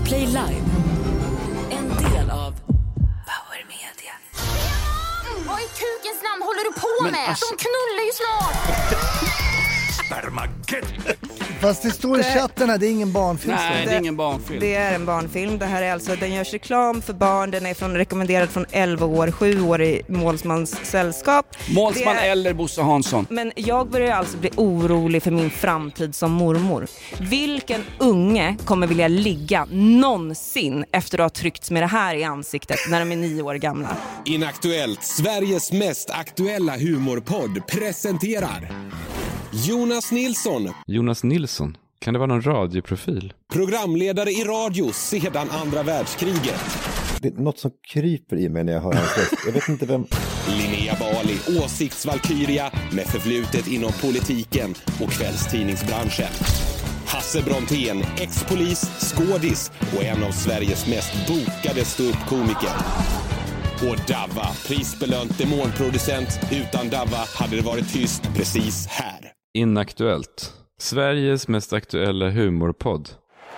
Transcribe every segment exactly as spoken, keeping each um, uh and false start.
Play Live. En del av Power Media. Vad i kukens namn håller du på Men med? alltså- De knullar ju snart. Spermaget. Fast det står i chatten här, det är ingen barnfilm. Nej, det är ingen barnfilm. Det är en barnfilm. Det här är alltså, den görs reklam för barn. Den är från, rekommenderad från elva år, sju år i målsmans sällskap. Målsman Det är- eller Bosse Hansson. Men jag börjar alltså bli orolig för min framtid som mormor. Vilken unge kommer vilja ligga någonsin efter att ha tryckts med det här i ansiktet när de är nio år gamla? Inaktuellt, Sveriges mest aktuella humorpodd, presenterar Jonas Nilsson, Jonas Nilsson, kan det vara någon radioprofil? programledare i radio sedan andra världskriget. Det är något som kryper i mig när jag hör hans röst. Jag vet inte vem... Linnea Bali, åsiktsvalkyria med förflutet inom politiken och kvällstidningsbranschen. Hasse Brontén, ex-polis, skådis och en av Sveriges mest bokade ståuppkomiker. Och Davva, prisbelönt demonproducent. Utan Davva hade det varit tyst precis här. Inaktuellt. Sveriges mest aktuella humorpodd.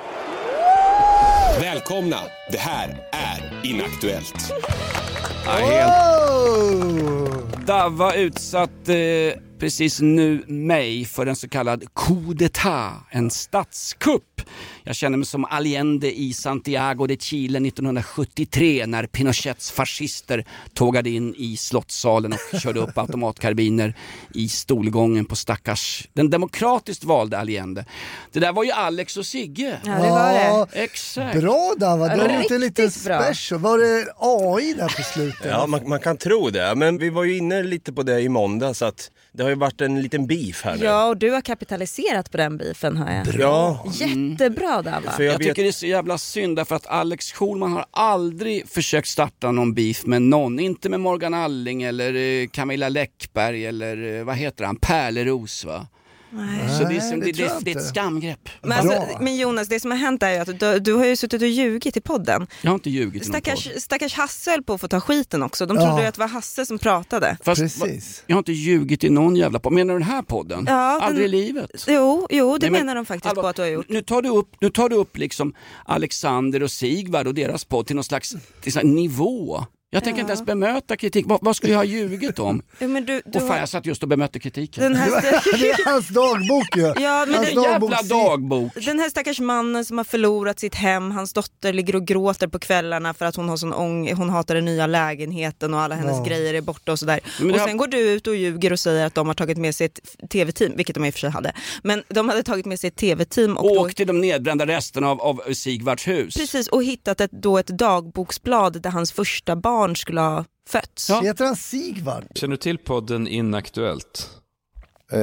Välkomna, det här är Inaktuellt. Ja, helt. Oh! Davva utsatt eh, precis nu mig för en så kallad coup d'état, en statskupp. Jag känner mig som Allende i Santiago de Chile nittonhundrasjuttiotre när Pinochets fascister tågade in i slottssalen och körde upp automatkarbiner i stolgången på stackars, den demokratiskt valde Allende. Det där var ju Alex och Sigge. Ja, det var det. Exakt. Bra Davva, du har Riktigt gjort en liten bra. special. Var det A I där på slutet? Ja, man, man kan tro det. Men vi var ju inne lite på det i måndag, så att det har ju varit en liten beef här nu. Ja, och du har kapitaliserat på den beefen, hör jag. Ja, Jättebra, Davva. för jag, Jag vet... tycker det är så jävla synd därför att Alex Schulman har aldrig försökt starta någon beef med någon. Inte med Morgan Alling eller eh, Camilla Läckberg eller eh, vad heter han? Pärleros, va? Nej. Så det är, som, det det, tror det, jag det är ett inte. skamgrepp. Men, alltså, Bra. men Jonas, det som har hänt är ju att du, du har ju suttit och ljugit i podden. Jag har inte ljugit i någon Stackars, podd. stackars Hasse höll på att få ta skiten också. De Ja. trodde ju att det var Hasse som pratade. Fast, Precis. Jag har inte ljugit i någon jävla podd. Menar du den här podden? Ja, Aldrig den- i livet. Jo, jo det Nej, men- menar de faktiskt Alva, på att du har gjort. Nu tar du upp, nu tar du upp liksom Alexander och Sigvard och deras podd till någon slags till sån här nivå. Jag tänker Ja. inte ens bemöta kritik. Vad, vad skulle jag ha ljugit om? Ja, men du, du Och fan, jag satt just och bemötte kritiken. den här, Det är hans dagbok ju. ja, men Hans den, Jävla dagbok- dagbok. den här stackars mannen som har förlorat sitt hem, hans dotter ligger och gråter på kvällarna för att hon har sån ång, hon hatar den nya lägenheten och alla hennes Ja. grejer är borta och sådär. Men det Och har- sen går du ut och ljuger och säger att de har tagit med sig ett tv-team, vilket de i och för sig hade. Men de hade tagit med sig ett tv-team och Åk då, till de nedbrända resterna av, av Sigvards hus. precis, och hittat ett, då ett dagboksblad där hans första barn skulle ha fötts. Ja. Heter han Sigvard? Känner du till podden Inaktuellt? Eh,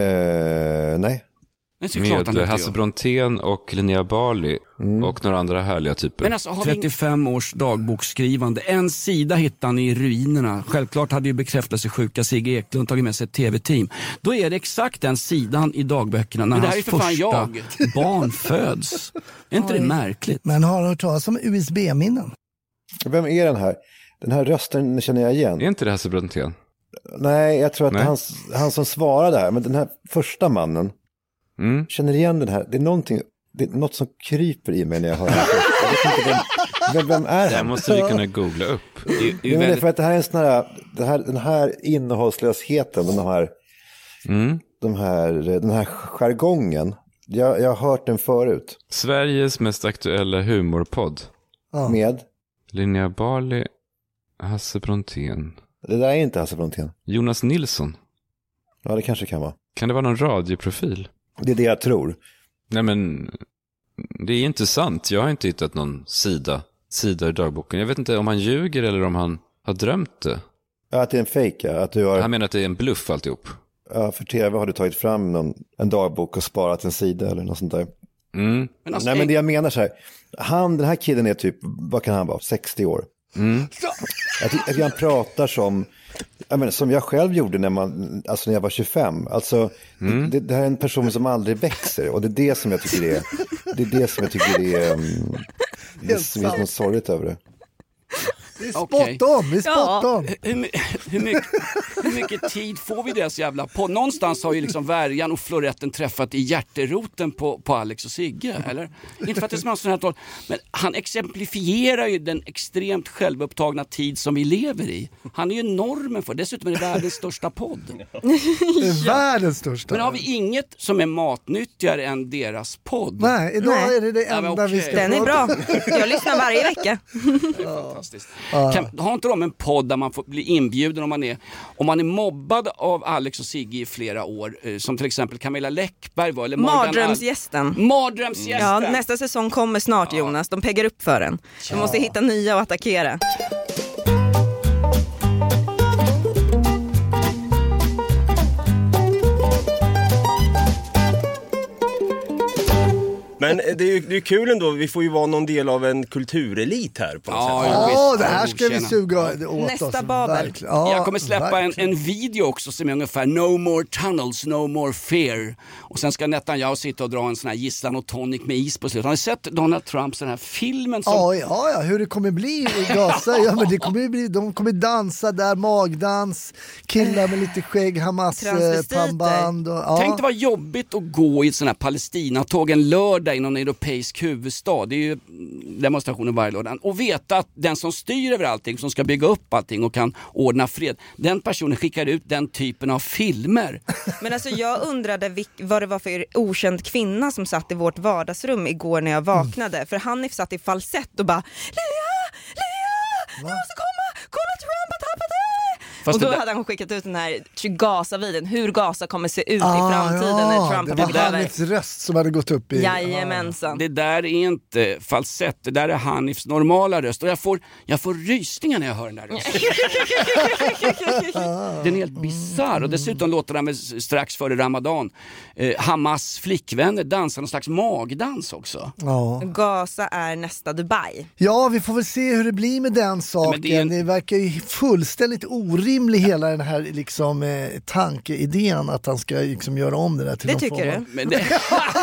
nej. Det är så klart han Med inte Hasse gör. Brontén och Linnea Bali Mm. och några andra härliga typer. Men alltså, har vi... trettiofem års dagboksskrivande. En sida hittade han i ruinerna. Självklart hade ju bekräftelsesjuka Sigge Eklund tagit med sig ett tv-team. Då är det exakt den sidan i dagböckerna när Men det här hans är för fan första jag. barn föds. Är inte det Oj. märkligt? Men har du hört talas om U S B-minnen? Vem är den här? Den här rösten känner jag igen. Är inte det Hasse Brontén? Nej, jag tror att Nej. han, han som svarade här, men den här första mannen, Mm. känner igen den här. Det är någonting, det är något som kryper i mig när jag hör den. Jag vet inte vem, vem, vem är Det här han? måste vi kunna googla upp. Det är, det är Nej, men det är väldigt... för att det här är en sån här, det här, den här innehållslösheten, den här, Mm. de här, den här jargongen. Jag, jag har hört den förut. Sveriges mest aktuella humorpodd. Ja. Med, Linnea Bali, Hasse Brontén, det där är inte Hasse Brontén. Jonas Nilsson. Ja, det kanske kan vara. Kan det vara någon radioprofil? Det är det jag tror. Nej, men det är inte sant. Jag har inte hittat någon sida, sida i dagboken. Jag vet inte om han ljuger eller om han har drömt det. Ja, att det är en fake, ja. Att du har, Han menar att det är en bluff alltihop. ja, för tv har du tagit fram någon, en dagbok och sparat en sida eller något sånt där. Mm. Men alltså, Nej, men det jag menar så här, han, den här killen är typ, vad kan han vara, sextio år. Mm. Jag tycker att han pratar som, jag menar, som jag själv gjorde när, man, alltså när jag var tjugofem. Alltså, Mm. det, det här är en person som aldrig växer och det är det som jag tycker är, det är det som jag tycker är, um, det, det finns något sorgligt över det. Det är spot Okej. on, det är spot Ja. on. hur, my- hur, mycket, hur mycket tid får vi deras jävla på? Någonstans har ju liksom Värjan och Floretten träffat i hjärteroten på, på Alex och Sigge, eller? Inte för att det är sån här tal, men han exemplifierar ju den extremt självupptagna tid som vi lever i. Han är ju normen för, dessutom är det världens största podd. Det är världens största. Men har vi inget som är matnyttigare än deras podd? Nej, idag Nej. är det det Ja, men enda okej. vi ska Den är prata bra. Jag lyssnar varje vecka. Det är fantastiskt. Kan, har inte de en podd där man får bli inbjuden om man är om man är mobbad av Alex och Sigge i flera år, eh, som till exempel Camilla Läckberg var, eller Morgan Mardrömsgästen. Al- Mardrömsgästen. Ja, nästa säsong kommer snart, Jonas. De peggar upp för den. De måste hitta nya och attackera. Men det är ju det är kul ändå, vi får ju vara någon del av en kulturelit här på något Ja, sätt. ja. Ja, visst, det här jag ska vi godkänna. suga åt Nästa oss. Babel. Verkligen. Ja, Jag kommer släppa en, verkligen. en video också som är ungefär No more tunnels, no more fear. Och sen ska Netanyahu sitta och dra en sån här gisslan och tonic med is på slutet. Har ni sett Donald Trumps den här filmen? Som... Ja, ja, ja, hur det kommer bli i Gaza. Ja, men det kommer bli, de kommer dansa där, magdans, killar med lite skägg, Hamas eh, Transvestiter. pannband. Och, ja. Tänk det var jobbigt att gå i ett sån här Palestina-tåg en lördag i någon europeisk huvudstad. Det är ju demonstrationen varje lördag. Och veta att den som styr över allting, som ska bygga upp allting och kan ordna fred, den personen skickar ut den typen av filmer. Men alltså jag undrade vilk, vad det var för okänd kvinna som satt i vårt vardagsrum igår när jag vaknade. Mm. För Hanif satt i falsett och bara Lea, Lea, du måste komma, kolla Trump har tappat det. Fast och då det där- hade han skickat ut den här Gaza-videon, hur Gaza kommer se ut Ah, i framtiden ja, när Trump det har var tagit över. Hanifs röst som hade gått upp i... Jajamensan. Det där är inte falsett, det där är Hanifs normala röst. Och jag får, jag får rysningar när jag hör den där rösten. Den är helt bizarr. Och dessutom låter han väl strax före Ramadan eh, Hamas flickvänner dansa någon slags magdans också. Ja. Gaza är nästa Dubai. Ja, vi får väl se hur det blir med den saken. Men det är en- Det verkar ju fullständigt orimlig hela den här liksom, eh, tankeidén att han ska liksom, göra om det där till Det någon tycker form du? av- Men det,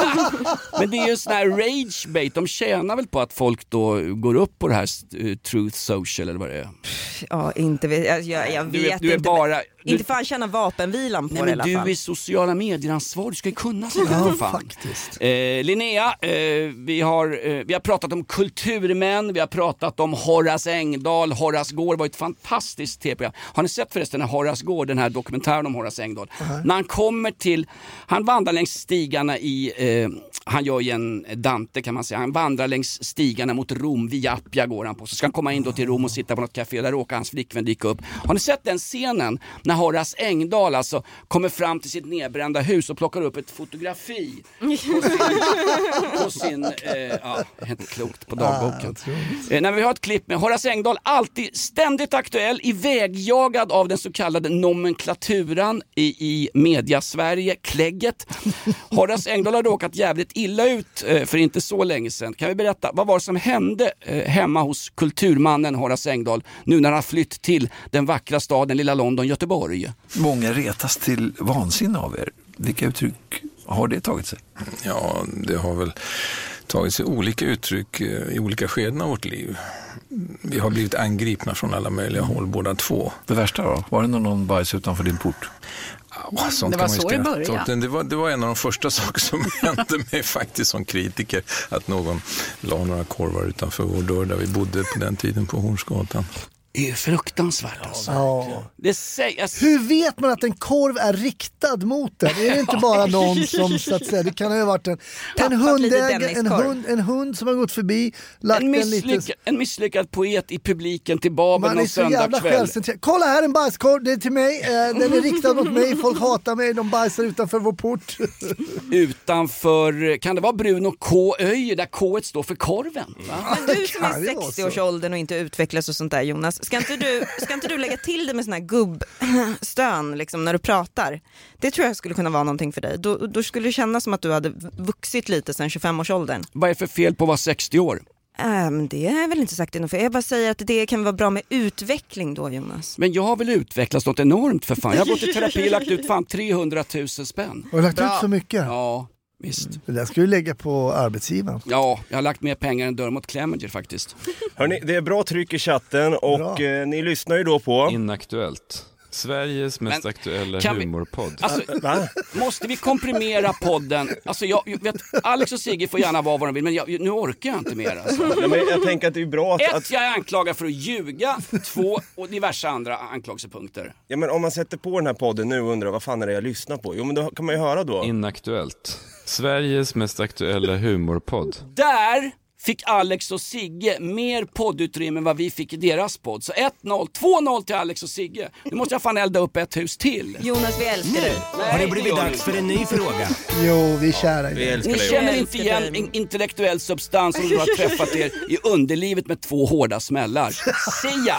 men det är ju sån här rage bait. De tjänar väl på att folk då går upp på det här uh, Truth Social eller vad det är. Ja, inte vet jag, jag, jag vet Du är, du är inte. bara... Du, Inte fan känna vapenvilan på nej, det i men alla du fall. är sociala medieransvar, du ska ju kunna sånt här för fan. faktiskt. Eh, Linnea, eh, vi, har, eh, vi har pratat om kulturmän, vi har pratat om Horace Engdahl. Horace Gård var ett fantastiskt T P. Har ni sett förresten den här Horace Gård, den här dokumentären om Horace Engdahl? Uh-huh. När han kommer till, han vandrar längs stigarna i, eh, han gör ju en Dante kan man säga, han vandrar längs stigarna mot Rom, via Appia går han på. Så ska han komma in då till Rom och sitta på något café, där råkar hans flickvän dyka upp. Har ni sett den scenen? När Horace Engdahl alltså kommer fram till sitt nedbrända hus och plockar upp ett fotografi på sin, på sin eh, ja, helt klokt på dagboken. Ah, eh, när vi har ett klipp med Horace Engdahl, alltid ständigt aktuell, ivägjagad av den så kallade nomenklaturan i, i media-Sverige, klägget. Horace Engdahl har råkat jävligt illa ut eh, för inte så länge sedan. Kan vi berätta, vad var det som hände eh, hemma hos kulturmannen Horace Engdahl nu när han har flytt till den vackra staden lilla London, Göteborg? Många retas till vansinne av er. Vilka uttryck har det tagit sig? Ja, det har väl tagit sig olika uttryck i olika skeden av vårt liv. Vi har blivit angripna från alla möjliga håll, båda två. Det värsta då? Var det någon bajs utanför din port? Ja, sånt Det kan var man ju så det skratta började. åt. Det var, det var en av de första saker som hände mig faktiskt som kritiker. Att någon la några korvar utanför vår dörr där vi bodde på den tiden på Hornsgatan. Det är fruktansvärt alltså. Ja. Det sägs... Hur vet man att en korv är riktad mot den? Är det inte bara någon som så att säga, det kan ha varit en, en, hundägare, en, hund, en hund som har gått förbi, lagt En, en, misslyckad, liten... en misslyckad poet i publiken till Babel Man är någon så jävla söndagskväll. självcentrerad. Kolla här en bajskorv, det är till mig, eh, den är riktad mot mig, folk hatar mig, de bajsar utanför vår port. Utanför, kan det vara Bruno K. Öje där K står för korven? Va? Men du som kan är ju vara så. sextio-årsåldern och inte utvecklas och sånt där, Jonas, ska inte du, ska inte du lägga till det med sån här gubbstön liksom, när du pratar? Det tror jag skulle kunna vara någonting för dig. Då, då skulle det kännas som att du hade vuxit lite sedan tjugofem-årsåldern. Vad är för fel på att vara sextio år? Ähm, det är väl inte sagt för. Jag bara säger att det kan vara bra med utveckling då, Jonas. Men jag har väl utvecklats något enormt för fan. Jag har gått i terapi och lagt ut fan trehundratusen spänn. Har du lagt Bra. ut så mycket? Ja, visst. Det där ska du lägga på arbetsgivaren. Ja, jag har lagt mer pengar än Dermot Clemenger faktiskt. Hörrni, det är bra tryck i chatten och Bra. eh, ni lyssnar ju då på... Inaktuellt. Sveriges mest Men, aktuella kan vi- humorpodd. Alltså, måste vi komprimera podden? Alltså jag, jag vet, Alex och Sigge får gärna vara vad de vill, men jag, nu orkar jag inte mer. Alltså. Nej, men jag tänker att det är bra att... Ett, att... jag är anklagad för att ljuga. Två, och diverse andra anklagelsepunkter. Ja, men om man sätter på den här podden nu och undrar vad fan är det jag lyssnar på? Jo, men då kan man ju höra då. Inaktuellt. Sveriges mest aktuella humorpodd. Där fick Alex och Sigge mer poddutrymme än vad vi fick i deras podd. Så ett noll, två noll till Alex och Sigge. Nu måste jag fan elda upp ett hus till. Jonas, vi älskar dig. Nej, Har det blivit dags för en ny fråga? Jo, vi är kära i Vi det. älskar Ni dig. känner Jag inte älskar igen dig. in- intellektuell substans som du har träffat er i underlivet med två hårda smällar. Sia!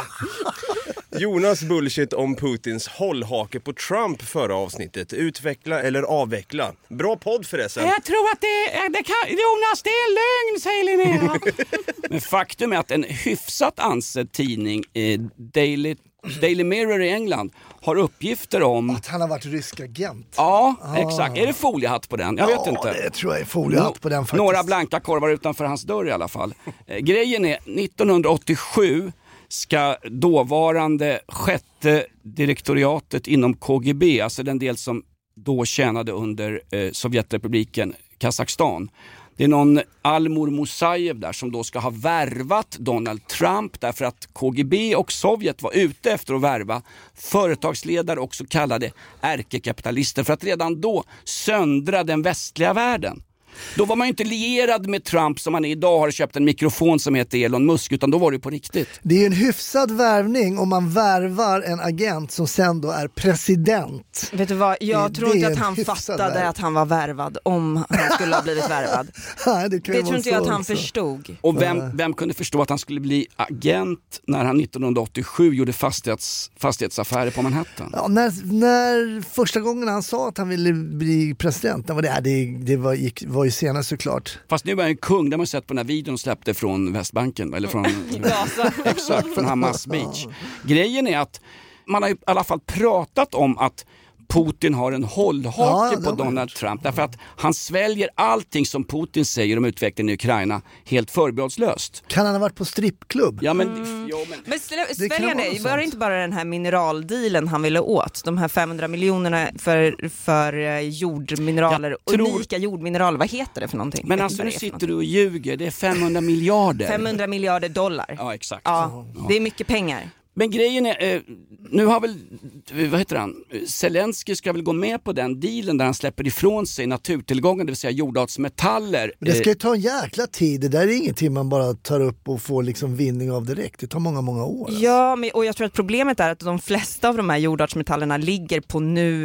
Jonas bullshit om Putins hållhake på Trump förra avsnittet. Utveckla eller avveckla. Bra podd förresten. Jag tror att det är, det kan, Jonas, det är lögn, säger Linnea. Men faktum är att en hyfsat ansedd tidning, eh, Daily, Daily Mirror i England, har uppgifter om... Att han har varit rysk agent. Ja, Ah. exakt. Är det foliehatt på den? Jag vet inte. Ja, det tror jag är foliehatt på den faktiskt. Några blanka korvar utanför hans dörr i alla fall. Eh, grejen är, nittonhundraåttiosju ska dåvarande sjätte direktoriatet inom K G B, alltså den del som då tjänade under eh, Sovjetrepubliken Kazakstan. Det är någon Almur Musayev där som då ska ha värvat Donald Trump därför att K G B och Sovjet var ute efter att värva företagsledare och så kallade ärkekapitalister för att redan då söndra den västliga världen. Då var man ju inte lierad med Trump som han idag har köpt en mikrofon som heter Elon Musk, utan då var det på riktigt. Det är ju en hyfsad värvning om man värvar en agent som sen då är president. Vet du vad, jag Det- tror det inte är att en han hyfsad fattade värv. att han var värvad om han skulle ha blivit värvad. Nej, det kan ju Det vara tror inte jag så att han också. förstod. Och vem, vem kunde förstå att han skulle bli agent när han nittonhundraåttiosju gjorde fastighets, fastighetsaffärer på Manhattan? Ja, när, när första gången han sa att han ville bli president, det var, det, det, det var, gick, var ju senare såklart. Fast nu är han ju kung, det har man sett på den här videon släppte från Västbanken, eller från Gaza. exakt, från Hamas Beach. Grejen är att man har i alla fall pratat om att Putin har en hållhake Ja, det på har man Donald gjort. Trump därför att han sväljer allting som Putin säger om utvecklingen i Ukraina helt förbehållslöst. Kan han ha varit på strippklubb? Ja men, Mm. jo, men Men slä- Det kan sväljer vara det, något var det sånt. inte bara den här mineraldealen han ville åt? De här femhundra miljonerna för, för eh, jordmineraler, Jag tror- unika jordmineraler, vad heter det för någonting? men Jag vet alltså inte nu vad det är för sitter du och ljuger, det är femhundra miljarder. femhundra miljarder dollar. Ja exakt. Ja, det är mycket pengar. Men grejen är, eh, nu har väl, vad heter han, Zelensky ska väl gå med på den dealen där han släpper ifrån sig naturtillgångar, det vill säga jordartsmetaller. Men det ska ju Eh, ta en jäkla tid, det där är ingenting man bara tar upp och får liksom vinning av direkt. Det tar många, många år. alltså. Ja, men, och jag tror att problemet är att de flesta av de här jordartsmetallerna ligger på nu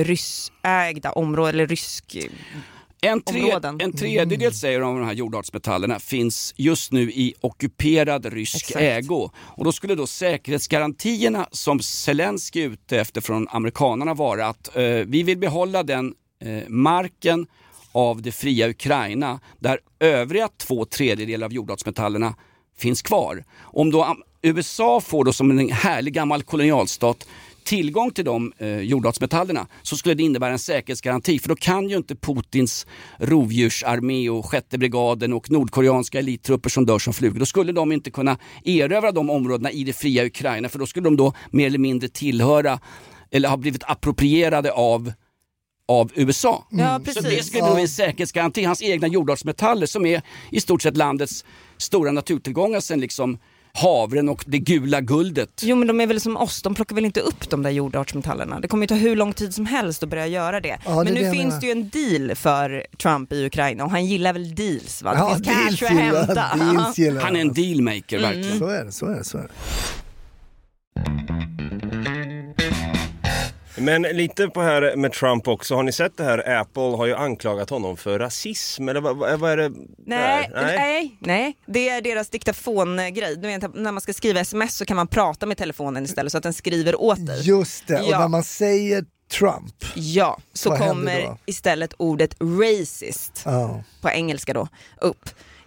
ryssägda områden, eller rysk... En, tre, områden. en tredjedel säger de av de här jordartsmetallerna finns just nu i ockuperad rysk Exakt. ägo. Och då skulle då säkerhetsgarantierna som Zelensky är ute efter från amerikanerna vara att eh, vi vill behålla den eh, marken av det fria Ukraina där övriga två tredjedelar av jordartsmetallerna finns kvar. Om då am- U S A får då som en härlig gammal kolonialstat tillgång till de eh, jordartsmetallerna så skulle det innebära en säkerhetsgaranti, för då kan ju inte Putins rovdjursarmé och sjätte brigaden och nordkoreanska elittrupper som dör som flugor, då skulle de inte kunna erövra de områdena i det fria Ukraina, för då skulle de då mer eller mindre tillhöra eller ha blivit approprierade av av U S A. Ja, Så precis. det skulle bli en säkerhetsgaranti. Hans egna jordartsmetaller som är i stort sett landets stora naturtillgångar sen liksom havren och det gula guldet. Jo, men de är väl som oss, de plockar väl inte upp de där jordartsmetallerna. Det kommer ju ta hur lång tid som helst att börja göra det. Ja, det men är nu det jag finns menar. det ju en deal för Trump i Ukraina och han gillar väl deals, va? Det Ja, finns deals cash att gillar- hämta. deals gillar Han är en dealmaker Mm. verkligen. Så är det, så är det, så är det. Men lite på här med Trump också. Har ni sett det här? Apple har ju anklagat honom för rasism. Eller vad, vad vad är det? Nej, där? nej, nej. Det är deras diktafongrej. Du vet, när man ska skriva sms så kan man prata med telefonen istället så att den skriver åt dig. Just det, och Ja. när man säger Trump, Ja, så Vad händer kommer då? istället ordet racist ja. på engelska då upp.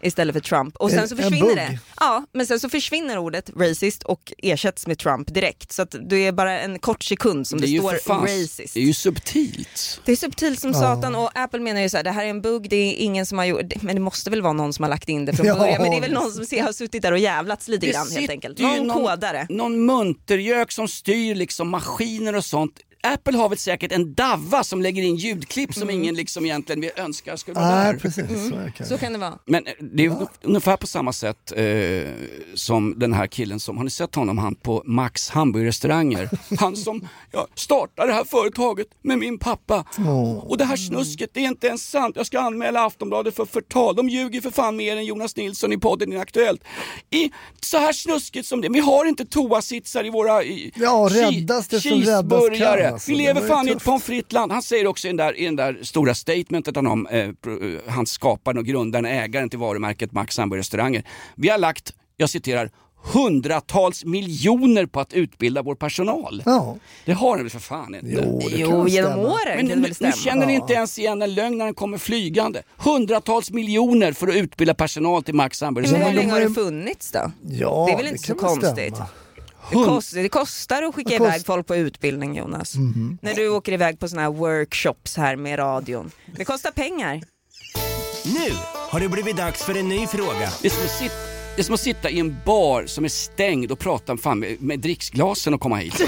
istället för Trump. Och sen En- så en försvinner bugg. det. Ja, men sen så försvinner ordet racist och ersätts med Trump direkt. Så att det är bara en kort sekund som det, är ju står för fan- racist. Det är ju subtilt. Det är subtilt som Ja. satan och Apple menar ju så här, det här är en bugg, det är ingen som har gjort, men det måste väl vara någon som har lagt in det från Ja. början, men det är väl någon som ser, har suttit där och jävlats lite Det grann helt sitter enkelt. ju Någon, någon- kodare. Någon muntergök som styr liksom maskiner och sånt. Apple har väl säkert en davva som lägger in ljudklipp som Mm. ingen liksom egentligen vill önska skulle vara Nej, där. precis. Så är det. Så kan det vara. Men det är ungefär på samma sätt eh, som den här killen som, har ni sett honom, han på Max hamburgerrestauranger? Han som ja, startade det här företaget med min pappa. Åh. Och det här snusket, det är inte ens sant. Jag ska anmäla Aftonbladet för förtal. De ljuger för fan mer än Jonas Nilsson i podden Inaktuellt. I så här snusket som det, vi har inte toasitsar i våra i, Ja, räddas det som räddas cheeseburgare. kan, alltså. Vi Det lever var ju fan i ett tufft. pommes frites-land. Han säger också i den där, i den där stora statementet han om, eh, pro- eh, han skaparen och grundaren, ägaren till varumärket Max hamburgerrestauranger. Vi har lagt, jag citerar, hundratals miljoner på att utbilda vår personal. Ja. Det har ni väl för fan inte? Jo, det Jo, kan genom stämma. åren Men kan det nu, väl nu stämma. känner ni inte ens igen en lögn när den kommer flygande. Hundratals miljoner för att utbilda personal till Max Men hamburgerrestauranger. hur länge har de det har funnits då? Ja, Det är väl inte så kan väl konstigt. stämma. Det, kost, det kostar att skicka Det iväg kost- folk på utbildning, Jonas. Mhm. När du åker iväg på såna här workshops här med radion. Det kostar pengar. Nu har det blivit dags för en ny fråga. Det är som att sitta, det är som att sitta i en bar som är stängd och prata fan med, med dricksglasen och komma hit.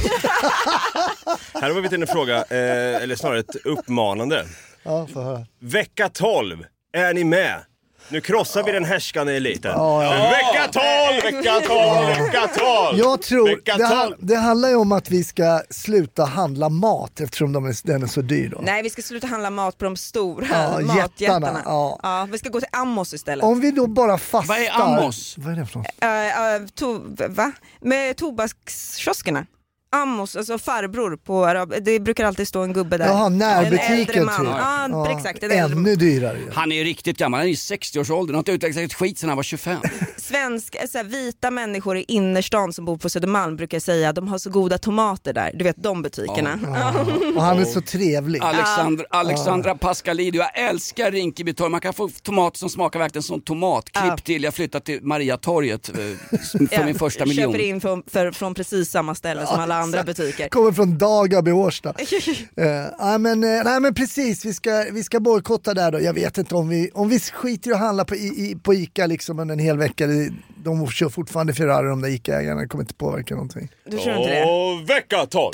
Här har vi till en fråga, eh, eller snarare ett uppmanande. Ja, får höra. Vecka tolv, är ni med? Nu krossar vi den härskande eliten. Ja, ja. Vecka tolv, vecka tolv, vecka tolv! Jag tror Vecka det, ha- tolv. det handlar ju om att vi ska sluta handla mat eftersom de är, den är så dyr då. Nej, vi ska sluta handla mat på de stora Ja, matjättarna. jättarna, ja. Ja, vi ska gå till Amos istället. Om vi då bara fastar... Vad är Amos? Vad är det för något? Uh, uh, to, va? Med tobakskioskerna. Amos, alltså farbror på arab. Det brukar alltid stå en gubbe där. Jaha, En äldre närbutiken man. typ. Ja, Ja, exakt. En äldre ännu dyrare ju. Han är ju riktigt gammal, han är i sextio-årsåldern. Han har inte utvecklat ett skit sedan han var tjugofem. Svensk, så här, vita människor i innerstan som bor på Södermalm brukar säga att de har så goda tomater där. Du vet, de butikerna. Ja. Och han är så trevlig. Alexandra, Alexandra Pascalidou, jag älskar Rinkeby torg. Man kan få tomater som smakar verkligen som tomat. Klipp Ja. till, jag flyttat till Mariatorget eh, för Ja, min första miljon. Köper in från, för, från precis samma ställe som alla andra exakt. butiker. Kommer från Dagab i Årsta. uh, ja, men, uh, nej men precis, vi ska, vi ska bojkotta där då. Jag vet inte om vi, om vi skiter i att handla på, i, i, på Ica liksom under en hel vecka. Det, de kör fortfarande Ferrari, de där Ica-ägarna. Det kommer inte påverka någonting. Du tror inte det? Och vecka tolv.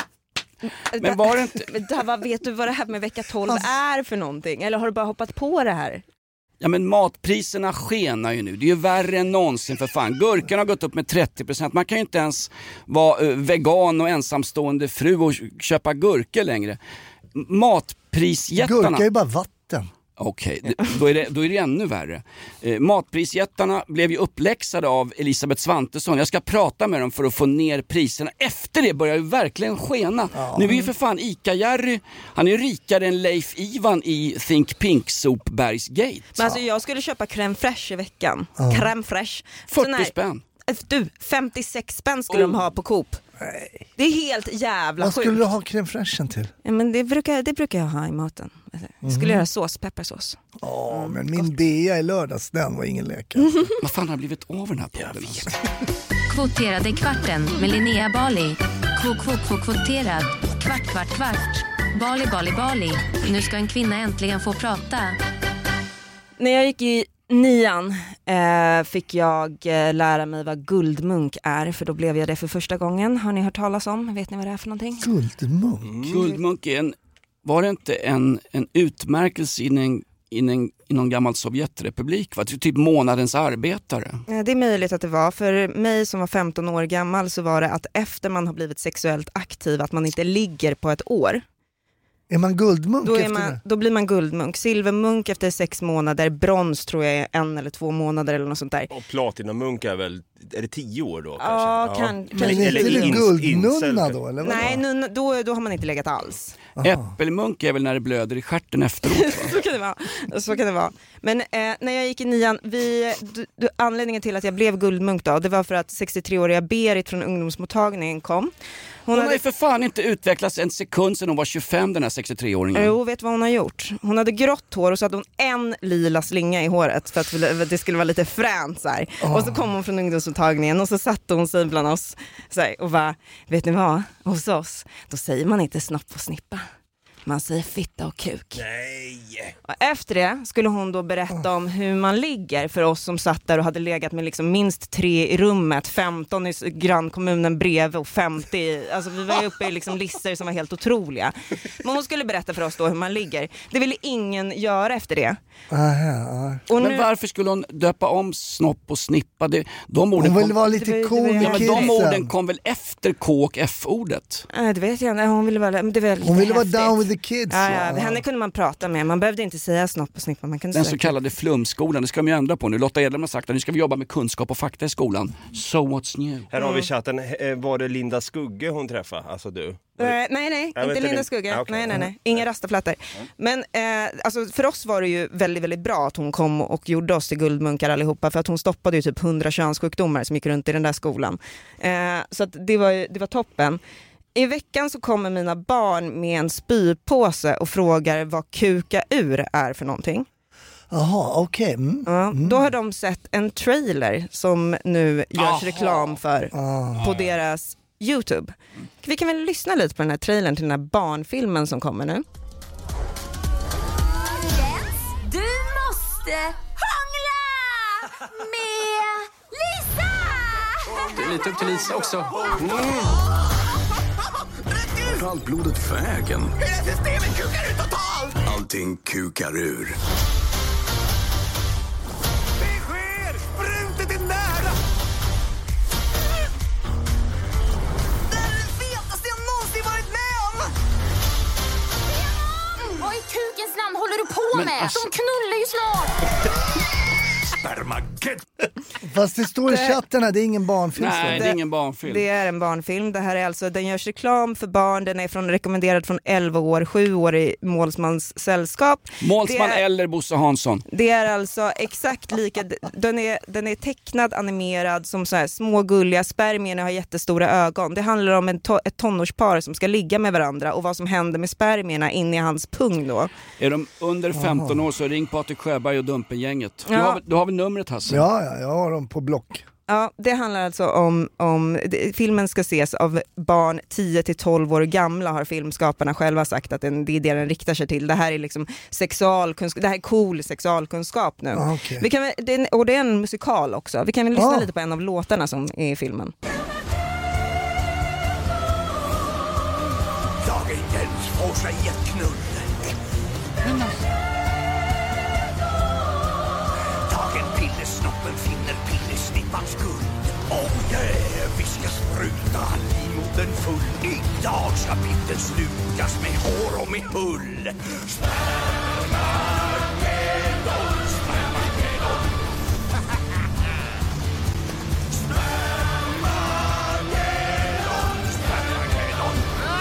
Men var det inte... Men det här, vad vet du vad det här med vecka tolv Alltså- är för någonting? Eller har du bara hoppat på det här? Ja men matpriserna skenar ju nu. Det är ju värre än någonsin för fan. Gurkan har gått upp med trettio procent. Man kan ju inte ens vara uh, vegan och ensamstående fru och köpa gurkor längre. Matprisjättarna... Gurka är ju bara vatten. Okej, okay, då, är det, då är det ännu värre. Eh, matprisjättarna blev ju uppläxade av Elisabeth Svantesson. Jag ska prata med dem för att få ner priserna. Efter det börjar ju verkligen skena. Ja. Nu är ju för fan Ica-Jerry, han är ju rikare än Leif Ivan i Think Pink Sopbergsgate. Men alltså jag skulle köpa crème fraîche i veckan. Ja. Crème fraîche. Sån fyrtio här- spänn. Du, femtiosex spänn skulle de ha på Coop. Nej. Det är helt jävla Vad sjukt. skulle du ha crème fraîchen till? Ja, men det, brukar, det brukar jag ha i maten. Jag skulle göra sås, pepparsås. Ja, men min bea i lördags, den var ingen leka. Vad fan har blivit av den här podden? Alltså? Kvoterade kvarten med Linnea Bali. Kvot, kvot, kvot, kvoterad. Kvart, kvart, kvart. Bali, Bali, Bali. Nu ska en kvinna äntligen få prata. När jag gick i nian eh, fick jag eh, lära mig vad guldmunk är. För då blev jag det för första gången. Har ni hört talas om? Vet ni vad det är för någonting? Guldmunk? Mm. Guldmunk är en, var det inte en, en utmärkelse i en, i en, i någon gammal Sovjetrepublik? Va? Typ månadens arbetare. Eh, Det är möjligt att det var. För mig som var femton år gammal så var det att efter man har blivit sexuellt aktiv att man inte ligger på ett år. Är man guldmunk Då, är efter man, det? då blir man guldmunk. Silvermunk efter sex månader. Brons tror jag är en eller två månader eller något sånt där. Och platinamunk är väl, är det tio år då kanske? Ja, kan, Men kan, är inte det ins- guldnunna incel- då? Eller vad? nej, nu, då, då har man inte legat alls. Äppelmunk är väl när det blöder i stjärten efteråt? Va? Så kan det vara. Så kan det vara. Men eh, när jag gick i nian, vi, du, du, anledningen till att jag blev guldmunk då, det var för att sextiotre-åriga Berit från ungdomsmottagningen kom. Hon, hon hade... har ju för fan inte utvecklats en sekund sedan hon var tjugofem, den här sextiotre-åringen. Jo, vet vad hon har gjort? Hon hade grått hår och så hade hon en lila slinga i håret för att det skulle vara lite fränt så här. Oh. Och så kom hon från ungdomsuttagningen och så satte hon sig bland oss så här, och bara, vet ni vad? Hos oss, då säger man inte snopp och snippa. Man säger fitta och kuk. Nej. Och efter det skulle hon då berätta om hur man ligger för oss som satt där och hade legat med liksom minst tre i rummet, femton i grannkommunen bredvid och femtio i, alltså vi var ju uppe i liksom listor som var helt otroliga. Men hon skulle berätta för oss då hur man ligger. Det ville ingen göra efter det. Aha, och men nu... varför skulle hon döpa om snopp och snippa? Det, de orden hon ville kom... vara lite cool. Ja, men de orden kom väl efter K och F-ordet? Nej, det vet jag inte. Hon ville vara, det var lite hon ville vara häftigt. down with the kids. Ja, ja. Henne kunde man prata med. Man behövde inte säga snopp och snippa. Man kunde Den säga så kallade flumskolan, det ska de ju ändra på nu. Lotta Edlund har sagt att nu ska vi jobba med kunskap och fakta i skolan. So what's new? Här har vi chatten. Var det Linda Skugge hon träffade? Alltså du? Uh, nej, nej, jag inte Linda Skugge. Ah, okay. Nej, nej, nej. Inga rastaflätter. Men eh, alltså, för oss var det ju väldigt, väldigt bra att hon kom och gjorde oss till guldmunkar allihopa. För att hon stoppade ju typ hundra könssjukdomar som gick runt i den där skolan. Eh, så att det, var, det var toppen. I veckan så kommer mina barn med en spypåse och frågar vad kuka ur är för någonting. Jaha, okej. Okay. Mm. Ja, då har de sett en trailer som nu görs Aha. reklam för Aha. på deras YouTube. Vi kan väl lyssna lite på den här trailern till den här barnfilmen som kommer nu. Jens, du måste hångla med Lisa! Det är lite upp till Lisa också. Mm. Var allt blodet vägen? Hela systemet kukar ut totalt! Allting kukar ur. Det sker! Sprutet är nära! Det är det fetaste jag någonsin varit med om! Mm, vad i kukens namn håller du på Men med? alltså... De knullar ju snart! Fast det står i chatten att det är ingen barnfilm. Nej, det är ingen barnfilm. Det är en barnfilm. Det här är alltså, den görs reklam för barn. Den är från, rekommenderad från elva år, sju år i Målsmans sällskap. Målsman är, eller Bosse Hansson. Det är alltså exakt lika. Den är, den är tecknad, animerad som så här små gulliga spermierna har jättestora ögon. Det handlar om en to, ett tonårspar som ska ligga med varandra och vad som händer med spermierna in i hans pung då. Är de under femton år så ring Patrik Sjöberg och Dumpengänget. Du, ja. har, du har väl numret, Hasse? Ja, ja, jag har dem på block. Ja, det handlar alltså om, om det, filmen ska ses av barn tio till tolv år gamla, har filmskaparna själva sagt att den, det är det den riktar sig till. Det här är liksom sexualkunskap, det här är cool sexualkunskap nu. Ah, okay. Vi kan, det, och det är en musikal också. Vi kan väl lyssna ah. lite på en av låtarna som är i filmen. Jag är Jens, får sig ett knull. Dagen pillesnoppen finner pillesnippans guld. Oh yeah, vi ska spruta livmodern full. Idag ska pitten slukas med hår och med hull. Spermagedon, spermagedon. Spermagedon, spermagedon.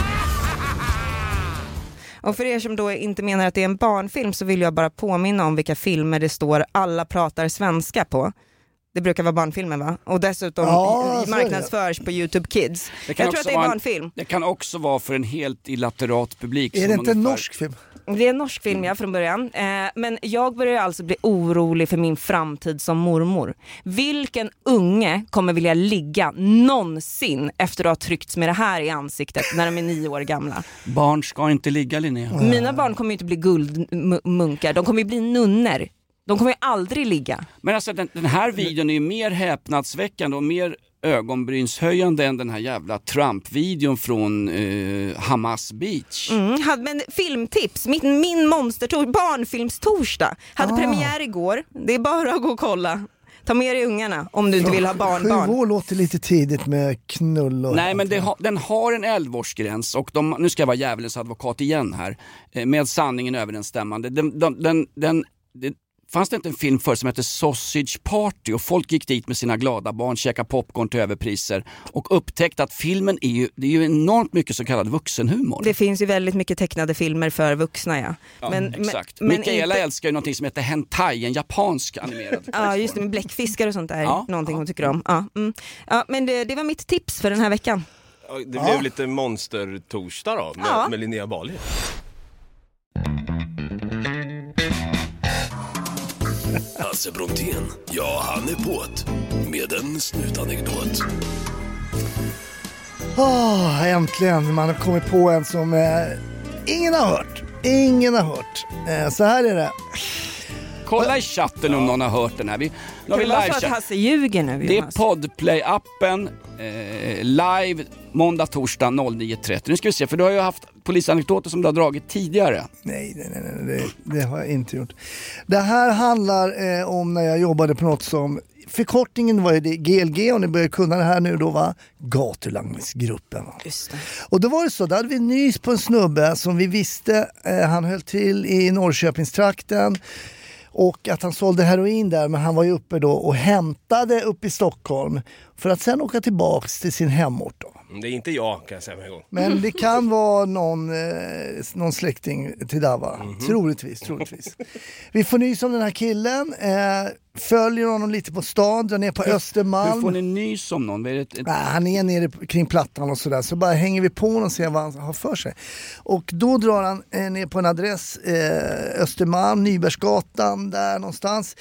Och för er som då inte menar att det är en barnfilm så vill jag bara påminna om vilka filmer det står alla pratar svenska på. Det brukar vara barnfilmer, va? Och dessutom ja, marknadsförs på YouTube Kids. Jag tror att det är en barnfilm. Det kan också vara för en helt illaterat publik. Är det inte en norsk film? Det är en norsk film, ja, från början. Eh, men jag börjar alltså bli orolig för min framtid som mormor. Vilken unge kommer vilja ligga någonsin efter att ha tryckts med det här i ansiktet när de är nio år gamla? Barn ska inte ligga, Linnea. Mm. Mina barn kommer ju inte bli guldmunkar. De kommer ju bli nunner. De kommer ju aldrig ligga. Men alltså den, den här videon är ju mer häpnadsväckande och mer ögonbrynshöjande än den här jävla Trump-videon från eh, Hamas Beach. Mm, men filmtips, min, min monstertor, barnfilmstorsdag hade ah. premiär igår. Det är bara att gå och kolla. Ta med dig ungarna om du inte vill ha barnbarn. Sju år låter lite tidigt med knull och... Nej, men det ha, den har en elva-årsgräns och de, nu ska jag vara djävulens advokat igen här, eh, med sanningen överensstämmande. Den, den, den, den, den fanns det inte en film för som heter Sausage Party och folk gick dit med sina glada barn, käka popcorn till överpriser och upptäckte att filmen är ju, det är ju enormt mycket så kallad vuxenhumor. Det finns ju väldigt mycket tecknade filmer för vuxna, ja. ja men, exakt. Men, Mikaela inte... älskar ju någonting som heter hentai, en japansk animerad. Ja, just det, med bläckfiskar och sånt där. Ja, någonting ja. hon tycker om. Ja, mm. ja men det, det var mitt tips för den här veckan. Det Ja. blev lite monster-torsdag då med, Ja. med Linnea Bali. Hasse Brontén, ja han är på't med en snutanekdot. Oh, äntligen, man har kommit på en som eh, ingen har hört. Ingen har hört. Eh, så här är det. Kolla i chatten om någon har hört den här. Vi, nu har vi Det var för live att Hasse ljuger nu, Det är Jonas. Podplay-appen, eh, live måndag, torsdag nio trettio. Nu ska vi se, för du har ju haft polisanekdoter som du har dragit tidigare. Nej, nej, nej, nej det, det har jag inte gjort. Det här handlar eh, om när jag jobbade på något som, förkortningen var ju det G L G, och ni börjar kunna det här nu då, va? Gatulangningsgruppen. Just det. Och då var det så, då hade vi nys på en snubbe som vi visste, eh, han höll till i Norrköpingstrakten. Och att han sålde heroin där, men han var ju uppe då och hämtade upp i Stockholm för att sen åka tillbaks till sin hemort då. Det är inte jag, kan jag säga med en gång. Men det kan vara någon, eh, någon släkting till Dava. Mm-hmm. Troligtvis, troligtvis. Vi får nys om den här killen. Eh, följer honom lite på stan, drar ner på Östermalm. Hur får ni nys om någon? Är det ett, ett... Nej, han är nere kring plattan och sådär. Så bara hänger vi på honom och ser vad han har för sig. Och då drar han eh, ner på en adress. Eh, Östermalm, Nybergsgatan, där någonstans.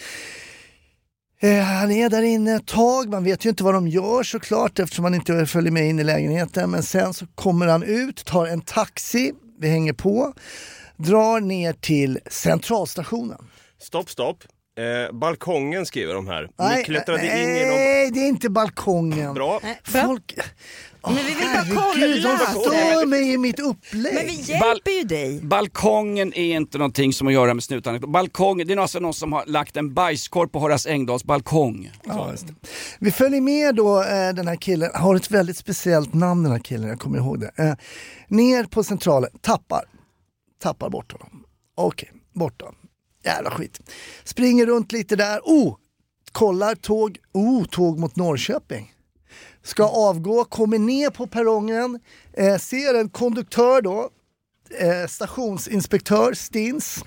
Eh, han är där inne ett tag, man vet ju inte vad de gör såklart eftersom han inte följer med in i lägenheten, men sen så kommer han ut, tar en taxi, vi hänger på, drar ner till centralstationen. Stopp, stopp. Eh, balkongen skriver de här. Nej, Ni klättrade nej, in i dem. Nej, det är inte balkongen. Bra. Folk... Men vi vill bara Herregud, kolla. de stör mig i mitt upplägg. Men vi hjälper ju dig. Balkongen är inte någonting som att göra med snutanekdot. Balkongen, det är alltså någon som har lagt en bajskorv på Horace Engdahls balkong. Ja, just det. Vi följer med då, eh, den här killen, har ett väldigt speciellt namn den här killen, jag kommer ihåg det. Eh, ner på centralen, tappar, tappar bort honom. Okej, okay, borta. Jävla skit. Springer runt lite där, oh, kollar tåg, oh, tåg mot Norrköping. Ska avgå, kommer ner på perrongen, eh, ser en konduktör då, eh, stationsinspektör Stins,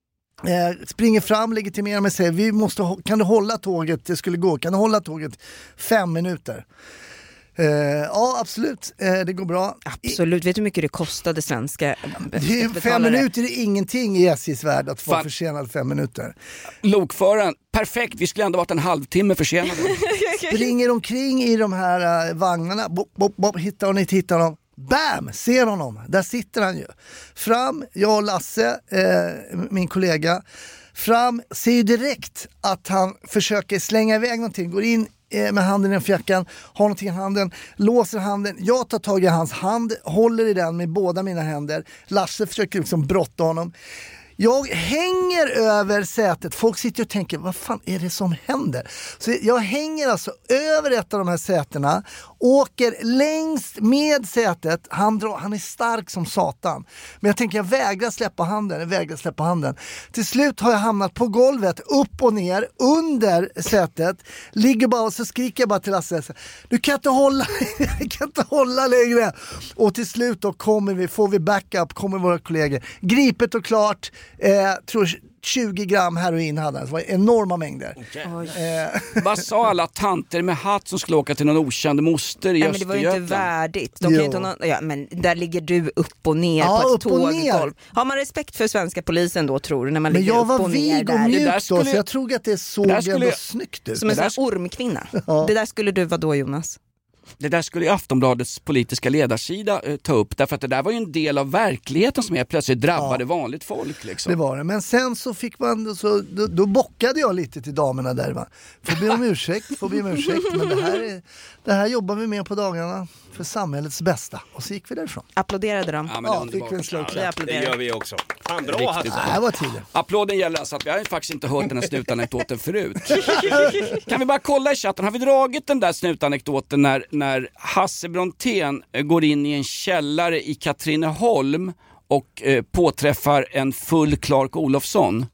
eh, springer fram, legitimerar mig och säger, vi måste, kan du hålla tåget, det skulle gå, kan du hålla tåget fem minuter? Eh, ja, absolut, eh, det går bra. Absolut, vet du hur mycket det kostade svenska det är fem minuter är ingenting i S J:s värld att vara Fan. försenad fem minuter. Lokföraren, perfekt, vi skulle ändå varit en halvtimme försenade. Springer omkring i de här uh, vagnarna, bop, bop, bop, hittar hon inte, hittar honom. Bam! Ser honom, där sitter han ju. Fram, jag och Lasse, eh, min kollega, fram, ser ju direkt att han försöker slänga iväg någonting, går in eh, med handen i fjackan, har någonting i handen, låser handen, jag tar tag i hans hand, håller i den med båda mina händer, Lasse försöker liksom brotta honom. Jag hänger över sätet. Folk sitter och tänker, vad fan är det som händer? Så jag hänger alltså över ett av de här sätena, åker längst med sätet. Han, drar, han är stark som satan. Men jag tänker, jag vägrar släppa handen. Jag vägrar släppa handen. Till slut har jag hamnat på golvet, upp och ner, under sätet. Ligger bara och så skriker jag bara till Lasse. Du kan inte hålla, jag kan inte hålla längre. Och till slut då kommer vi, får vi backup, kommer våra kollegor. Gripet och klart. Eh, tror tjugo gram heroin hade han. Det var enorma mängder. Eh. Vad sa alla tanter med hatt som skulle åka till någon okänd moster i Nej, men det var ju inte Östergötland? värdigt. De kan inte någon, ja, men där ligger du upp och ner Ja, på ett upp och tåggolv. Har man respekt för svenska polisen då, tror du, när man Men ligger jag upp var och ner vig och där? mjuk då, skulle- så jag tror att det såg där skulle ändå jag- snyggt ut. Som en Det där sån här ormkvinna. Ja. Det där skulle du vara då, Jonas. Det där skulle ju Aftonbladets politiska ledarsida eh, ta upp, därför att det där var ju en del av verkligheten som är plötsligt drabbade Ja. vanligt folk. Liksom. Det var det, men sen så fick man, så, då, då bockade jag lite till damerna där, va. Får be om ursäkt, får be om ursäkt, men det här, är, det här jobbar vi med på dagarna för samhällets bästa. Och så gick vi därifrån. Applåderade de? Ja, men det är Ja, fick underbart. vi en slå Vi klapp. Det applåderar. gör vi också. Fan, bra Riktigt Hasse. Det här var tiden. Applåden gäller alltså att vi har ju faktiskt inte hört den här snutanekdoten förut. Kan vi bara kolla i chatten, har vi dragit den där snutanekdoten när, när Hasse Brontén eh, går in i en källare i Katrineholm och eh, påträffar en full Clark Olofsson?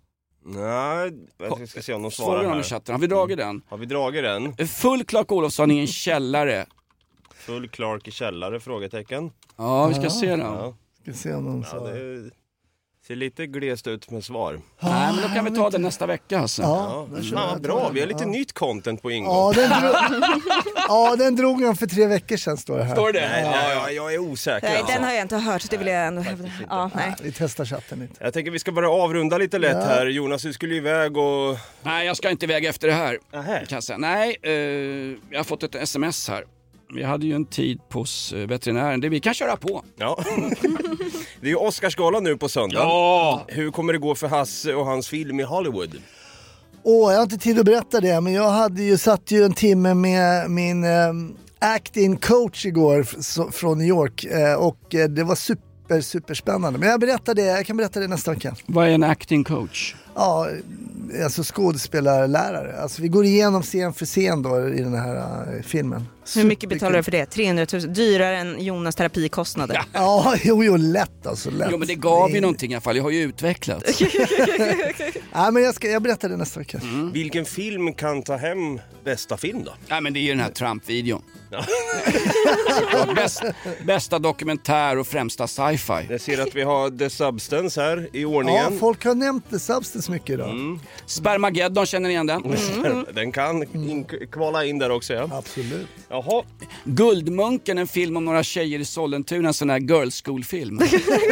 Nej, jag ska se om de Svarar svarar någon i här. chatten, har vi dragit den? Har vi dragit den? Eh, Full Clark Olofsson i en källare. Full Clark i källare? Frågetecken. Ja, vi ska se den. Ja. Ska se om de Ja, sa. det Ser lite glest ut med svar. Nej, men då kan vi ta det nästa vecka. Alltså. Ja, Ja, fan, bra, vi har lite Ja. nytt content på ingång. Ja, den drog, ja, den drog han för tre veckor sedan, står det här. Står det? Nej, ja, ja, jag är osäker. Nej, alltså. den har jag inte hört, så det vill jag ändå hävda. Ja, nej. Vi testar chatten lite. Jag tänker vi ska börja avrunda lite lätt Ja. här. Jonas, du skulle iväg och... Nej, jag ska inte iväg efter det här. Nähä. Kan jag säga. Nej, eh, jag har fått ett sms här. Vi hade ju en tid på oss, eh, veterinären. Det vi kan köra på. Ja. Det är ju Oscarsgalan nu på söndag. Ja! Hur kommer det gå för Hasse och hans film i Hollywood? Åh, jag har inte tid att berätta det, men jag hade ju satt ju en timme med min um, acting coach igår f- så, från New York eh, och eh, det var super, super spännande. Men jag berättar det, jag kan berätta det nästa vecka. Vad är en acting coach? Ja, alltså skådespelarlärare. Alltså vi går igenom scen för scen då i den här uh, filmen. Hur mycket betalar du för det? trehundratusen, dyrare än Jonas terapikostnader. Ja, ja jo, jo, lätt alltså. Lätt. Jo, men det gav ju någonting i alla fall. Jag har ju utvecklats. Ja, men jag, ska, jag berättar det nästa vecka. Mm. Vilken film kan ta hem bästa film då? Nej, men det är ju den här Trump-videon. Ja. Bäst, bästa dokumentär och främsta sci-fi. Jag ser att vi har The Substance här i ordningen. Ja, folk har nämnt The Substance mycket idag. Mm. Spermageddon, känner ni igen den? Mm. Den kan in- kvala in där också, ja. Absolut. Jaha. Guldmunken, en film om några tjejer i Sollentuna, en sån här girl school-film.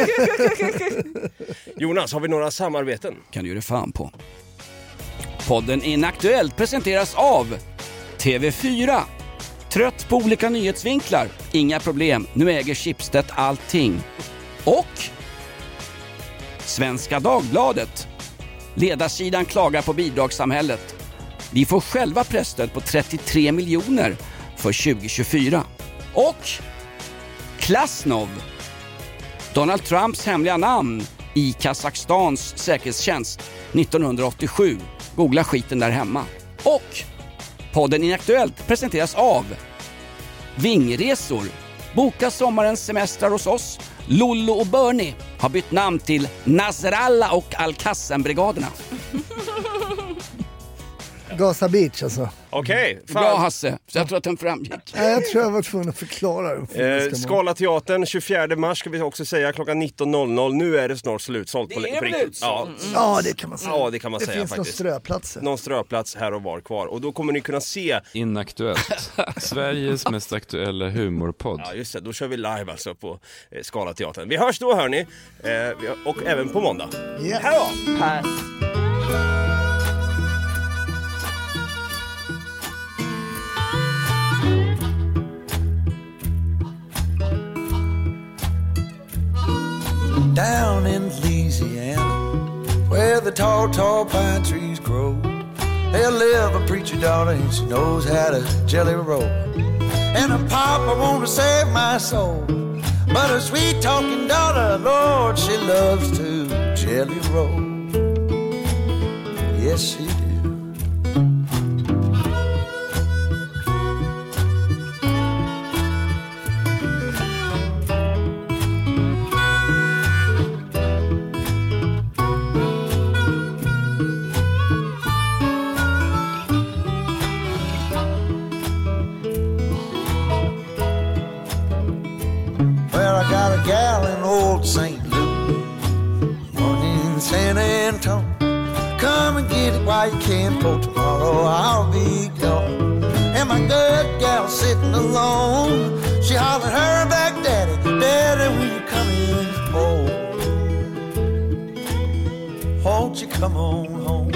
Jonas, har vi några samarbeten? Kan du göra fan på. Podden Inaktuellt presenteras av T V fyra. Trött på olika nyhetsvinklar? Inga problem, nu äger Schibsted allting. Och Svenska Dagbladet. Ledarsidan klagar på bidragssamhället. Vi får själva presstöd på trettiotre miljoner för tjugo tjugofyra. Och Klasnov. Donald Trumps hemliga namn i Kazakstans säkerhetstjänst nittonhundraåttiosju. Googla skiten där hemma. Och podden Inaktuellt presenteras av Vingresor. Boka sommarens semestrar hos oss. Lollo och Bernie har bytt namn till Nasrallah och Al-Qassam-brigaderna. Gaza Beach alltså. Okej, okay, bra Hasse, så jag tror att den framgick. Ja, jag tror jag var tvungen att förklara det. Eh, Skalateatern tjugofjärde mars ska vi också säga klockan nitton noll noll. Nu är det snart slutsålt. Det är väl ja. Mm. ja, det kan man säga. Ja, det kan man det säga finns faktiskt. någon ströplats. Någon ströplats här och var kvar. Och då kommer ni kunna se... Inaktuellt. Sveriges mest aktuella humorpodd. Ja, just det. Då kör vi live alltså på eh, Skalateatern. Vi hörs då, hörni. Eh, och även på måndag. Yeah. Hej då! Här. Down in Louisiana, where the tall, tall pine trees grow, there live a preacher daughter and she knows how to jelly roll. And a papa want to save my soul, but a sweet talking daughter, Lord, she loves to jelly roll. Yes, she do. Gal in old Saint Louis, one in San Antonio. Come and get it while you can, for tomorrow I'll be gone. And my good gal sitting alone, she hollered her back, Daddy, Daddy, will you come in home? Won't you come on home?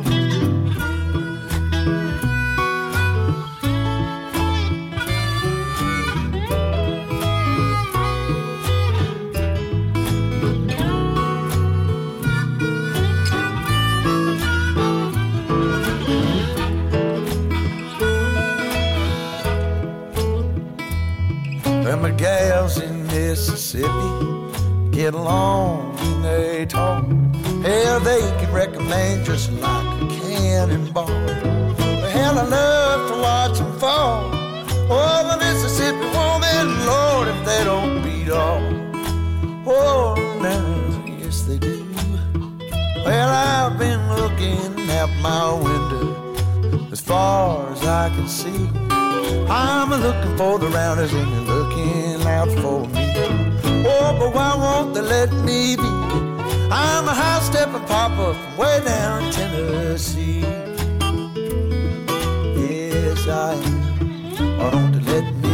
Them the gals in Mississippi get along when they talk. Hell, they can recommend just like a cannonball. But hell, I love to watch them fall. Oh, the Mississippi woman, Lord, if they don't beat all. Oh, now, yes, they do. Well, I've been looking out my window as far as I can see. I'm looking for the rounders and they're looking out for me. Oh, but why won't they let me be? I'm a high-stepping papa from way down Tennessee. Yes, I am. Oh, don't let me.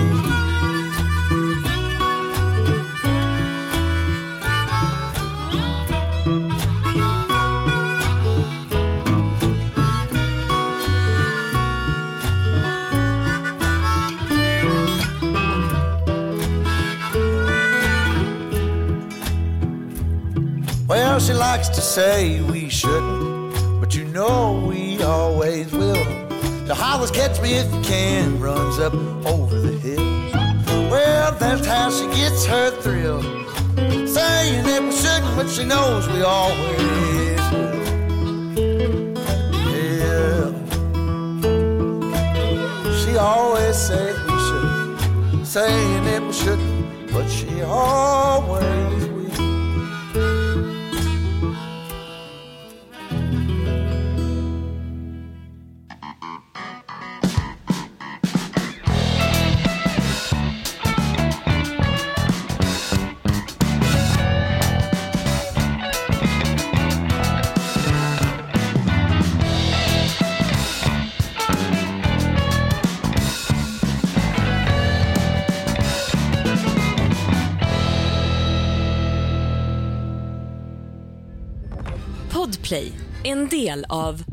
Well, she likes to say we shouldn't, but you know we always will. The hollers catch me if you can, runs up over the hills. Well, that's how she gets her thrill, saying that we shouldn't, but she knows we always will. Yeah, she always says we shouldn't, saying that we shouldn't, but she always will. Podplay, en del av